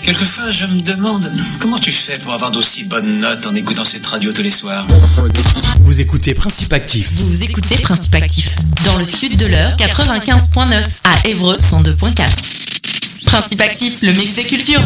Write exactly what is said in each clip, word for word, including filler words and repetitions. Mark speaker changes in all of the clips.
Speaker 1: Quelquefois, je me demande comment tu fais pour avoir d'aussi bonnes notes en écoutant cette radio tous les soirs.
Speaker 2: Vous écoutez Principe Actif.
Speaker 3: Vous écoutez Principe Actif. Dans le sud de l'Eure, quatre-vingt-quinze virgule neuf. À Évreux, cent deux virgule quatre. Principe Actif, le mix des cultures.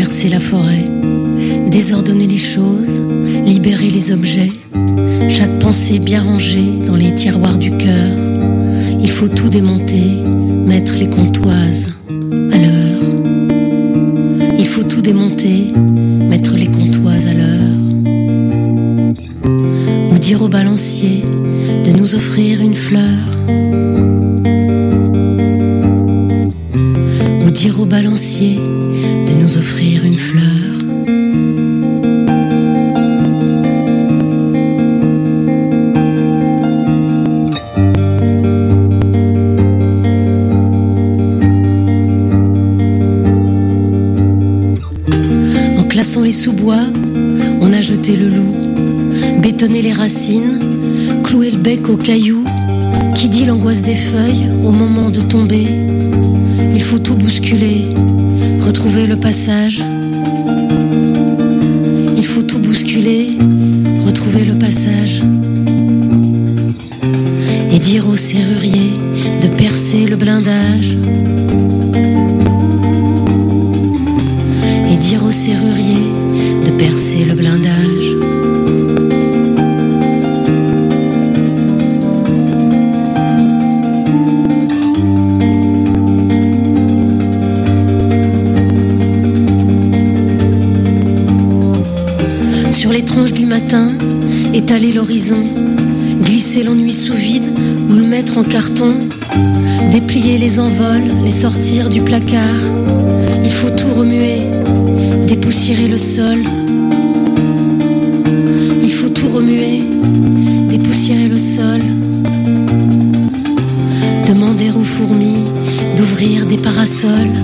Speaker 4: traverser la forêt, désordonner les choses, libérer les objets, chaque pensée bien rangée dans les tiroirs du cœur. Il faut tout démonter, mettre les comptoises à l'heure. Il faut tout démonter, mettre les comptoises à l'heure. Ou dire au balancier de nous offrir une fleur. Ou dire au balancier de nous offrir une fleur. Les sous-bois, on a jeté le loup, bétonné les racines, cloué le bec aux cailloux. Qui dit l'angoisse des feuilles au moment de tomber? Il faut tout bousculer, retrouver le passage. Il faut tout bousculer, retrouver le passage. Et dire au serrurier de percer le blindage. Et dire au serrurier de percer le blindage. Sur les tranches du matin, étaler l'horizon, glisser l'ennui sous vide ou le mettre en carton, déplier les envols, les sortir du placard. Il faut tout remuer, dépoussiérer le sol. Il faut tout remuer, dépoussiérer le sol. Demander aux fourmis d'ouvrir des parasols.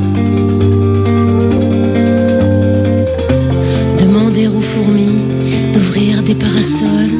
Speaker 4: Demander aux fourmis d'ouvrir des parasols.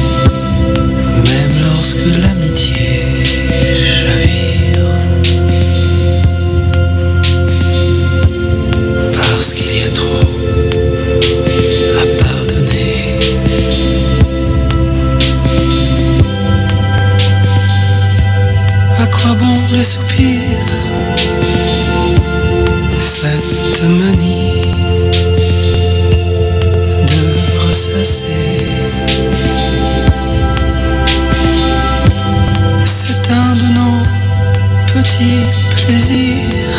Speaker 5: Lorsque l'amitié chavire, À quoi bon le soupir, cette manie de ressasser? C'est un de nos petits plaisirs,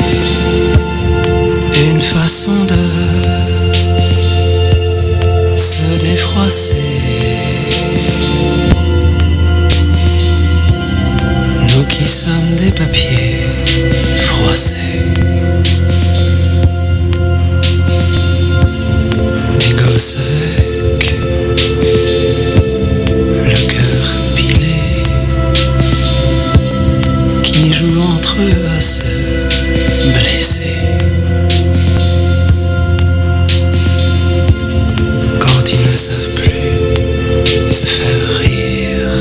Speaker 5: une façon de se défroisser. Nous qui sommes des papiers froissés, des gosses avec le cœur pilé, qui jouent entre eux à se blesser. Quand ils ne savent plus se faire rire.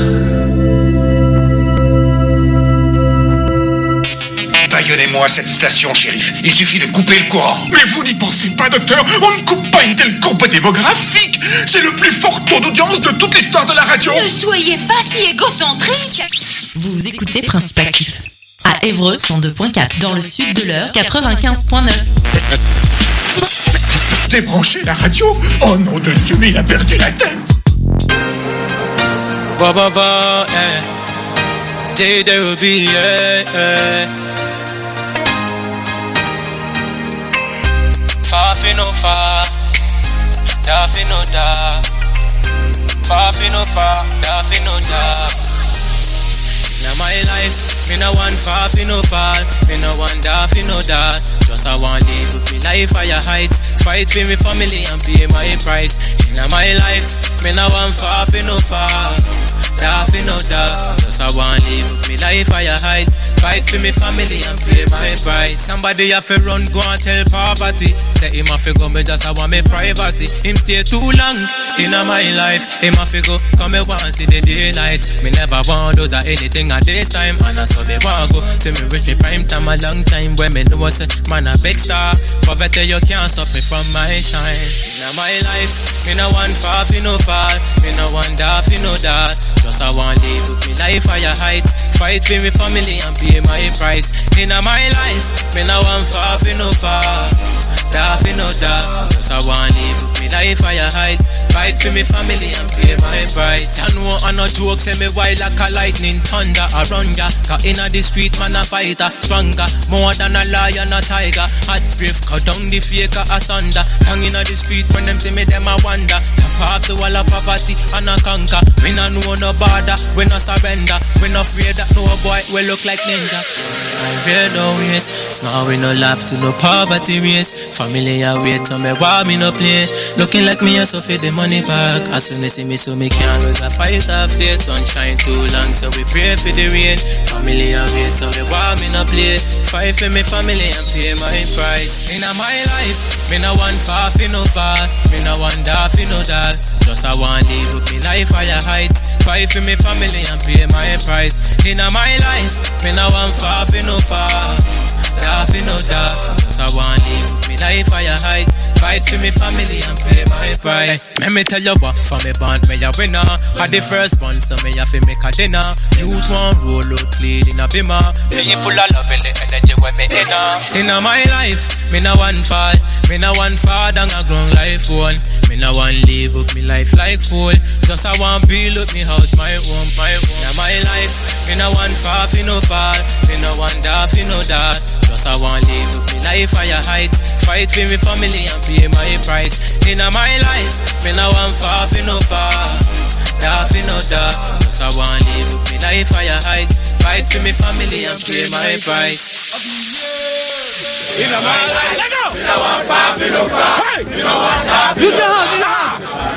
Speaker 1: Baillonnez-moi cette station, shérif. Il suffit de couper le courant.
Speaker 6: Mais vous n'y pensez pas, docteur. On ne coupe pas une telle courbe démographique. C'est le plus fort taux d'audience de toute l'histoire de la radio.
Speaker 7: Ne soyez pas si égocentrique.
Speaker 3: Vous écoutez Principe Actif à Évreux cent deux point quatre, dans le sud de l'Eure quatre-vingt-quinze point neuf.
Speaker 6: Débranchez la radio. Oh nom de Dieu, mais il a perdu la tête.
Speaker 8: Ba ba ba, eh. Day there will be, eh, eh. Far fi no far, da fi no da. Far fi no far, da fi no da. Now my life, me no want far fi no fall, me no want da fi no da. Just I want live with me life higher heights, fight for me family and pay my price. In my life, me no want far fi no fall, da fi no da. Just I want live with me life higher heights, fight for me family and pay my price. Somebody have to run, go and tell poverty. Say him have to go, me just I want me privacy. Him stay too long in my life. Him have to go, come me want see the daylight. Me never want those or anything at this time. And I saw me want go, see me reach me prime time a long time. When me know say man a big star, poverty you can't stop me from my shine. In my life, me no want far fi no fall, me no want da fi no da. Just I want live with me life higher heights, fight for me family and pay my price. In my life, me no want far fi no fall, da fi no da. Just I want live with me life higher heights, fight for me family and pay my price. You know I no joke, say me wild like a lightning thunder around ya. Cause inna the street man a fighter, stronger, more than a lion a tiger. Hot brave, cut down the faker asunder. Hang inna the street when them see me them a wonder. Chop off the wall of poverty and a conquer. We no know no border, we no surrender. We no afraid that no boy will look like ninja. I fear no ways, small we no laugh to no poverty race. Family a wait so me why me no play. Looking like me a so for the money back. As soon as see me so me can't lose a fight or face. Sunshine too long so we pray for the rain. Family a wait so me why me no play. Fight for me family and pay my price. In my life, me no want far fi no fall, me no want da fi no da. Just I want live with me life higher heights, fight for me family and pay my price. In my life, me no want far fi no fall, da fi no da. Just I want live with me life higher heights, fight for me family and pay my price. Hey, let me tell you what, for me band me a winner. Had the first one, so me have to make a dinner. Youth one roll out clean in a bimmer. People are loving the energy when me inner. In my life, me no one fall, me no one fall down a ground life one. Me no one live up me life like fool. Just I want build up me house, my home, my home. In my life, me no one fall, fi no fall, me no one da, fi no da. Just I want live up me life higher heights, fight for me family and pay my price. In my life, me no one fall, fi no fall, da, fi no da. Just I want live up me life higher heights, fight for me family and pay my price.
Speaker 6: In my life, let go. Me no want far, me no far. Me no want that.
Speaker 8: Use your hand, use your hand.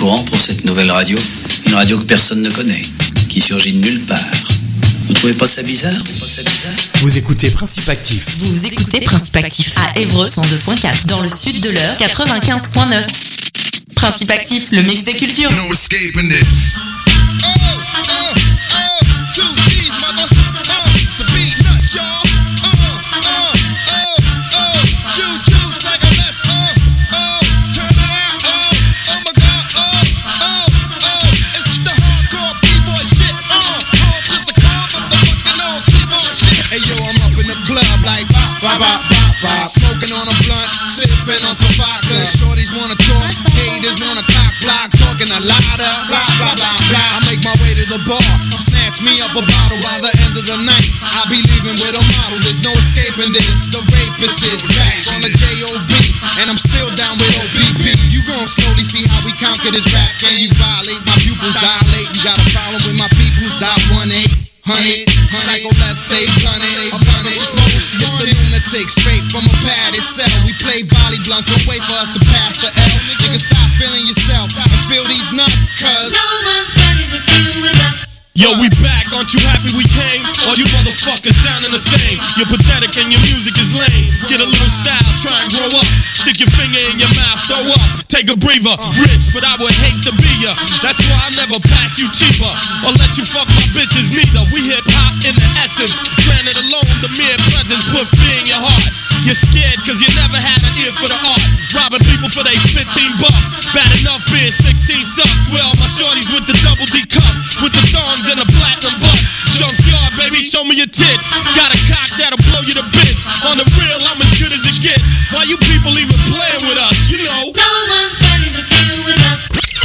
Speaker 1: courant pour cette nouvelle radio. Une radio que personne ne connaît, qui surgit de nulle part. Vous trouvez pas ça bizarre? Pas ça bizarre?
Speaker 2: Vous écoutez Principe Actif.
Speaker 3: Vous écoutez Principe Actif à Évreux cent deux point quatre, dans le sud de l'heure quatre-vingt-quinze point neuf. Principe Actif, le mix des cultures.
Speaker 9: No escaping this. Oh, oh, oh, two G's, mother. Oh, the beat nuts, y'all. Oh, oh, oh, oh, two juice like a left. Oh, oh, turn it out. Oh, oh my God. Oh, oh, oh, it's the hardcore B-boy shit. Oh, hard to the car, but the fucking old keyboard shit. Hey yo, I'm up in the club like bop, bop, bop, bop, bop. Smoking on a blunt, sipping on some vodka. Shorties wanna talk, haters wanna cock block, talking a lot of blah, blah, blah, blah. I make my way to the bar, snatch me up a bottle by the end of the night. I'll be leaving with a model, there's no escaping this. The rapist is back on the J O B, and I'm still down with O B P. You gon' slowly see how we conquer this rap. Can you violate? My pupils dilate. You got a problem with my peoples? Dot one eight hundred. Psycho, let's stay blunted. I'm blunted. It's the lunatic straight from a padded cell. We play volley blunts, so wait for us to pass the L. Nigga, stop feeling yourself and feel these nuts, cuz
Speaker 7: no one's ready to deal with us.
Speaker 10: Yo, we back, aren't you happy we came? All you motherfuckers sounding the same. You're pathetic and your music is lame. Get a little style, try and grow up. Stick your finger in your mouth, throw up. Take a breather, rich, but I would hate to be ya. That's why I never pass you cheaper, or let you fuck my bitches neither. We hip hop in the essence, granted alone the mere presence put fear in your heart. You're scared cause you never had an ear for the art. Robbing people for they fifteen bucks. Bad enough being sixteen sucks. Well, my shorties with the double D cups, with the thongs and the platinum butts. Junkyard, baby, show me your tits. Got a cock that'll blow you to bits. On the real, I'm as good as it gets. Why you people even playing with us, you know?
Speaker 7: No one's ready to deal with us.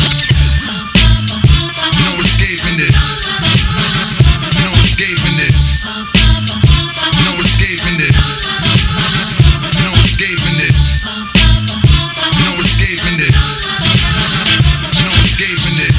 Speaker 9: no escaping this. No escaping this. No escaping this. No escaping this. No escaping this. No escaping this.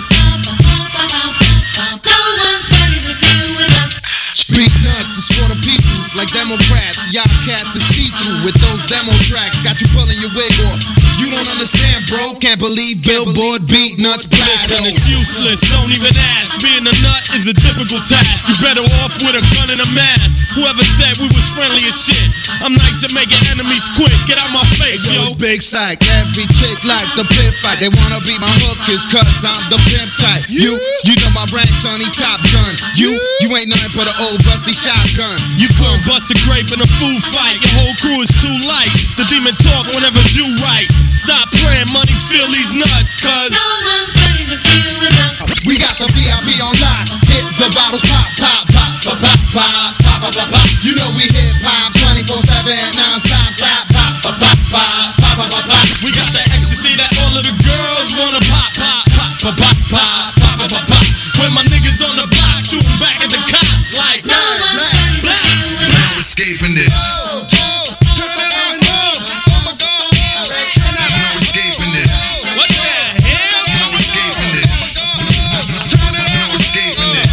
Speaker 7: No one's ready to deal with us.
Speaker 9: Beat nuts is for the peoples, like Democrats. Y'all cats is see-through with those demo tracks. Got you pulling your wig off. You don't understand, bro. Can't believe Billboard beat nuts plateau.
Speaker 10: Listen, it's useless, don't even ask. Being a nut is a difficult task. You better off with a gun and a mask. Whoever said we was friendly as shit. I'm nice at making enemies quick. Get out my face,
Speaker 9: hey, yo.
Speaker 10: yo.
Speaker 9: It's Big Psych. Every chick like the pit fight. They wanna be my hookers cause I'm the pimp type. You, you know my ranks on the Top Gun. You, you ain't nothing but an old rusty shotgun.
Speaker 10: You couldn't bust a grape in a food fight. Your whole crew is too light. The demon talk whenever you right. Stop playing money, feel these nuts, cuz
Speaker 7: no one's ready to deal with us.
Speaker 9: We got the V I P on lock. Hit the bottles pop, pop, pop, pop, pop, pop, pop, pop, pop, pop. You know we hip hop twenty-four seven, non-stop, stop, pop, pop, pop, pop, pop, pop, pop, pop.
Speaker 10: We got the ecstasy that all of the girls wanna pop, pop, pop, pop, pop, pop, pop, pop, pop, pop. When my niggas on the block shooting back at the cops like
Speaker 7: no one's ready to deal with us.
Speaker 9: No escaping this. Oh, oh, turn it on, oh, oh my God, oh, turn it on. No escaping this.
Speaker 10: What the hell?
Speaker 9: No escaping this. Turn it on. No escaping this.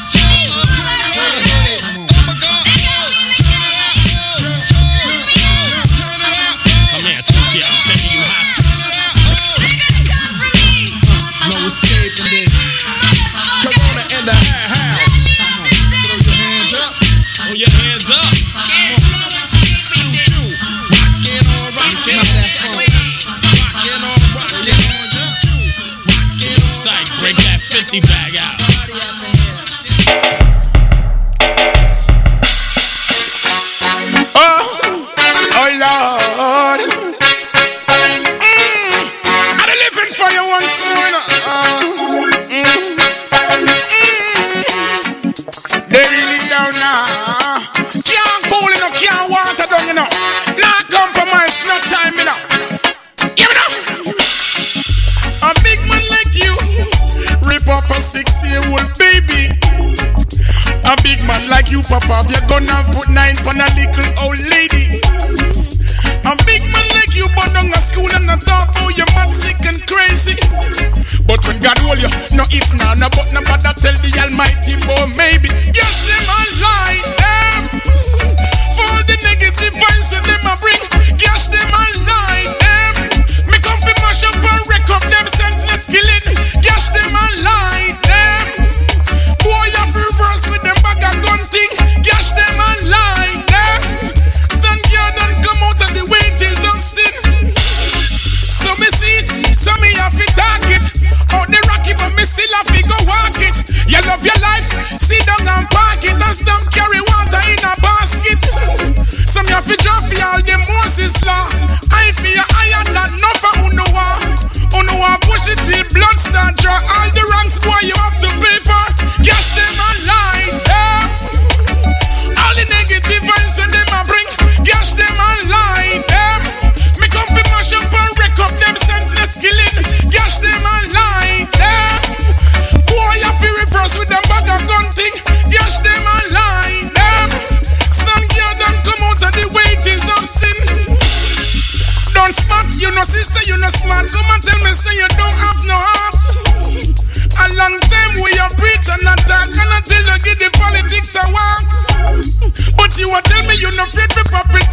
Speaker 10: Come here, Susie, I'm taking you hostage.
Speaker 9: No escaping this. Corona in the house. Throw your hands up.
Speaker 10: Throw your hands up.
Speaker 9: Choo-choo. Rockin' on, rockin' on. Rockin' on, rockin' on. Choo-choo. Rockin' on.
Speaker 10: Psych, break that fifty bag out.
Speaker 6: Oh, oh Lord. Mm, I'm living for you once more. Uh, mm, mm, they really don't know. Can't cool enough, can't water down, you know. Not compromise, no time, you know. Give it up. A big man like you rip up a six-year-old baby. A big man like you, Papa, if you're gonna put nine on a little old lady. A big man like you, but down a school and a talk about you're mad, sick and crazy. But when God hold you, no if, no, no, but no matter, tell the Almighty, boy, maybe. Yes, them a lie, them. For the negative vibes that them a bring. Yes, them a lie, them. Me come fi mash up and wreck up them senseless kids. this law. I fear I am not enough for who know what. Who know what push it till blood start draw. All the ranks boy you have to pay for. Cash them online, yeah. All the negative vibes when them a bring. Cash them online, yeah. Me come fi mash up and wreck up them senseless killing. Cash them online, yeah. Boy you fi reverse with them bag of gun thing. Cash them online, yeah. Stand here don't come out of the wages of sin. Don't smart, you know sister, you know smart. Come and tell me say you don't have no heart. A long time we a preach and attack, and until you get the politics a walk. But you a tell me you no afraid for puppet